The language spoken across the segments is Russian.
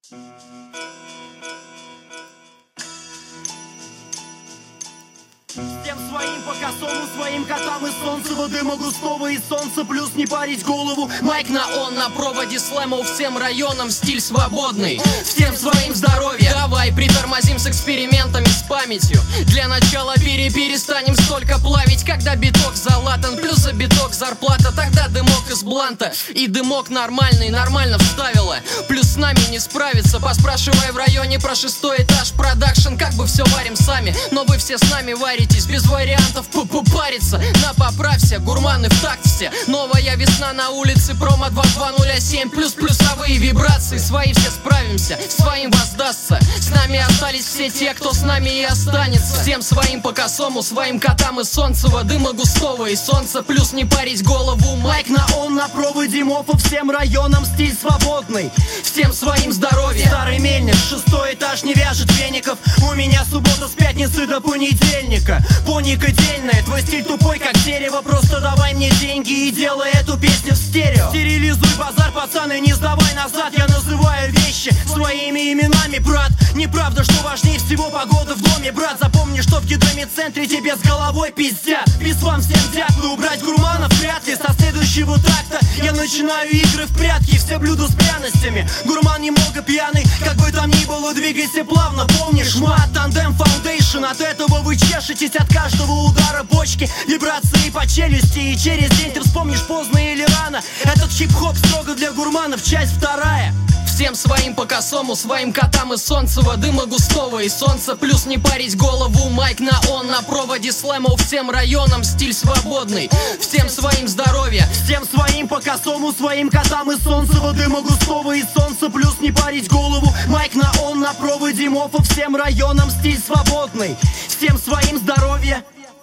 Всем своим по косому, своим котам из солнцева дыма густого и солнца, плюс не парить голову. Майк на он, на проводе слэмов всем районам, стиль свободный. Всем своим здоровья. Давай притормозим с экспериментами с памятью. Для начала перестанем столько плавить, когда биток залатан, плюс за биток зарплата. Тогда дымок из бланта, и дымок нормальный, нормально вставила. Плюс с нами не справиться, поспрашивай в районе про 6-й этаж продакшн. Как бы все варим сами, но вы все с нами варитесь, без вариантов париться. На поправься, гурманы в такт все. Новая весна на улице, промо 2207. Плюс плюсовые вибрации, свои все справимся, своим воздастся. С нами остались все те, кто с нами и останется. Всем своим по косому, своим котам из солнцева дыма густого и солнца, плюс не парить голову. Майк на он, на проводе мопов всем районам, стиль свободный. Всем своим здоровья. Старый мельник, 6-й этаж не вяжет веников. У меня суббота с пятницы до понедельника. Поника дельная, твой стиль тупой как дерево. Просто давай мне деньги и делай эту песню в стерео. Стерилизуй базар, пацаны, не сдавай назад. Я называю вещи своими именами, брат. Неправда, что важнее всего погода в доме, брат. Запомни, что в гидромедцентре тебе с головой пиздят. Пиз вам всем дятлы, убрать гурманов вряд ли. Со следующего такта я начинаю игры в прятки. Все блюда с пряностями, гурман немного пьяный. Как бы там ни было, двигайся плавно. Помнишь, мат, тандем, фаундейшн. От этого вы чешетесь от каждого удара бочки. Вибрации по челюсти, и через день ты вспомнишь поздно или рано. Этот хип-хоп строго для гурманов, часть вторая. Всем своим по косому, своим котам из солнцева дыма густого и солнца, плюс не парить голову. Майк на он, на проводе слэмов всем районам, стиль свободный. Всем своим здоровья. Всем своим по косому, своим котам из солнцева дыма густого и солнца, плюс не парить голову. Майк на он, на проводе мопов всем районам, стиль свободный. Всем своим здоровья.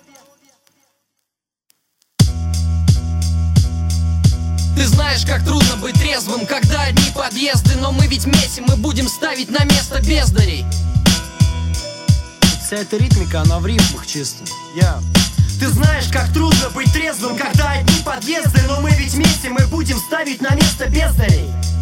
Ты знаешь, как трудно быть трезвым, когда одни подъезды. Но мы ведь месим, мы будем ставить на место бездарей. Вся эта ритмика, она в рифмах чисто. Ты знаешь, как трудно быть трезвым, когда одни подъезды. Но мы ведь месим, мы будем ставить на место бездарей.